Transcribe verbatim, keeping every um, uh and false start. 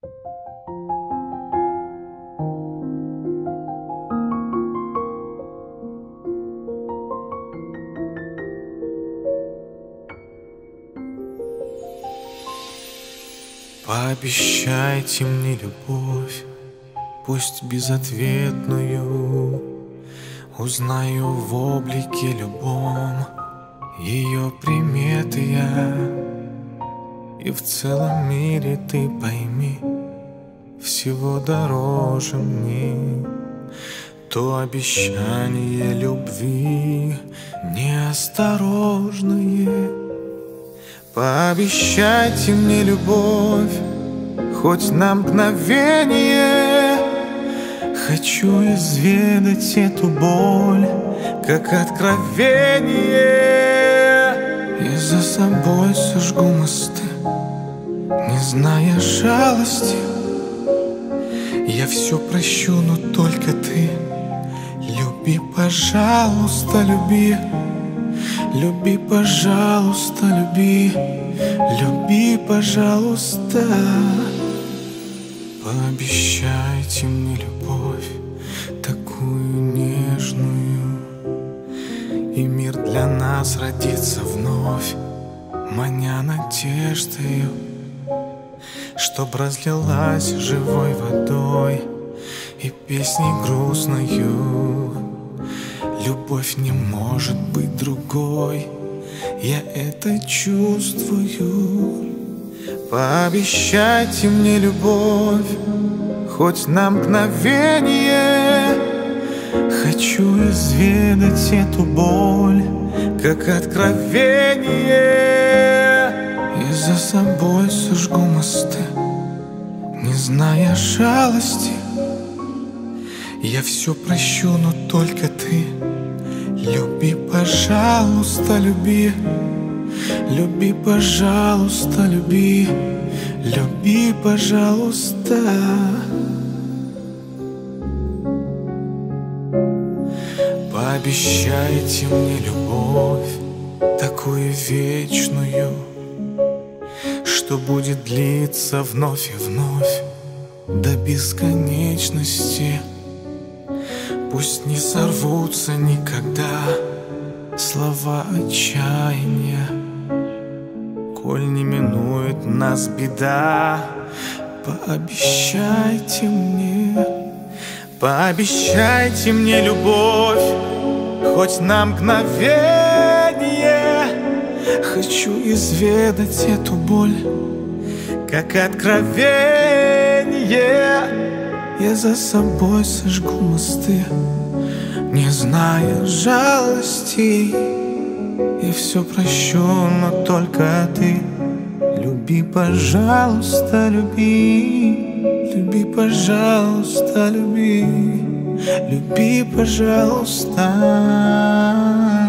Пообещайте мне любовь, пусть безответную. Узнаю в облике любом ее приметы я. И в целом мире ты пойми, всего дороже мне то обещание любви неосторожное. Пообещайте мне любовь, хоть на мгновение. Хочу изведать эту боль, как откровение. И за собой сожгу мосты, не зная жалости. Я все прощу, но только ты люби, пожалуйста, люби. Люби, пожалуйста, люби. Люби, пожалуйста. Пообещайте мне любовь, такую нежную, и мир для нас родится вновь, маня надеждою, чтоб разлилась живой водой и песней грустною. Любовь не может быть другой, я это чувствую. Пообещайте мне любовь, хоть на мгновение. Хочу изведать эту боль, как откровение. И за собой сожгу мосты, не зная жалости. Я все прощу, но только ты люби, пожалуйста, люби. Люби, пожалуйста, люби. Люби, пожалуйста. Пообещайте мне любовь, такую вечную, что будет длиться вновь и вновь до бесконечности. Пусть не сорвутся никогда слова отчаяния, коль не минует нас беда. Пообещайте мне, пообещайте мне любовь, хоть на мгновение. Хочу изведать эту боль, как откровение. Я за собой сожгу мосты, не зная жалости. И все прощу, но только ты люби, пожалуйста, люби. Люби, пожалуйста, люби. Люби, пожалуйста.